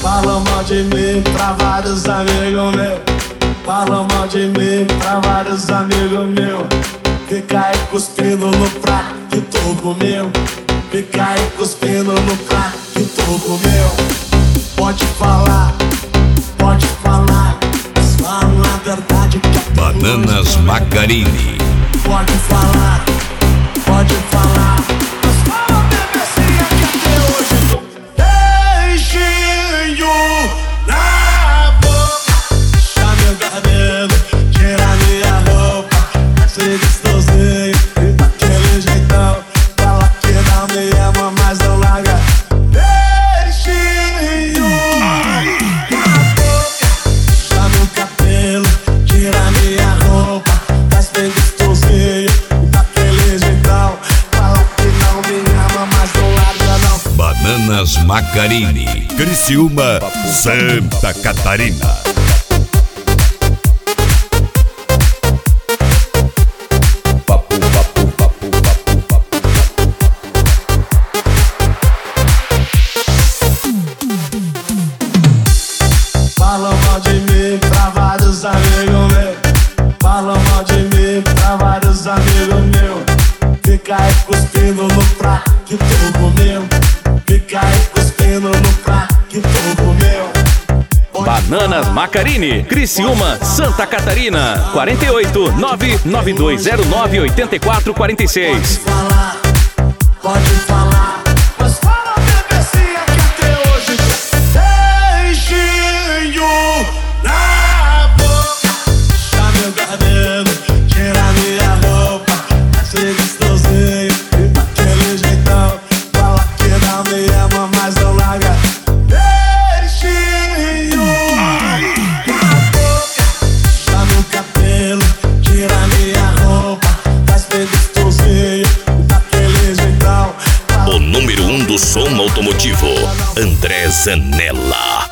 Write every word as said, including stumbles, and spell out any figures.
Falam mal de mim pra vários amigos meus. Falam mal de mim pra vários amigos meus. Fica aí cuspindo no prato que tu comeu. Fica aí cuspindo no prato que tu comeu. Pode falar, pode falar, mas fala a verdade que é Bananas Macarini. Pode falar, pode falar, mas fala a bebecinha que até hoje tô beijinho na boca. Puxa meu cabelo, tira minha roupa, se gostosinho, e daquele jeitão. Fala que não me ama, mas não larga. Beijinho na boca. Puxa meu cabelo, tira minha roupa, faz bem gostosinho, e daquele jeitão. Fala que não me ama, mas não larga não. Bananas Macarini, Criciúma, Santa Catarina. Falam mal de mim pra vários amigos meus. Falam mal de mim pra vários amigos meus. Fica aí cuspindo no prato que tu comeu. Fica aí cuspindo no prato que tu comeu. Bananas Macarini, Criciúma, Santa Catarina. quarenta e oito, nove nove dois zero nove, oito quatro quatro seis. Pode falar, pode falar, mas fala bebecinha que até hoje tô beijinho na boca. Puxa meu cabelo, tira minha roupa, se gostosinho, e daquele jeitão. Fala que não me ama, mas não larga. Beijinho na boca. Puxa meu cabelo, tira minha roupa, faz bem gostosinho, daquele jeitão. O número um do som automotivo, André Zanella.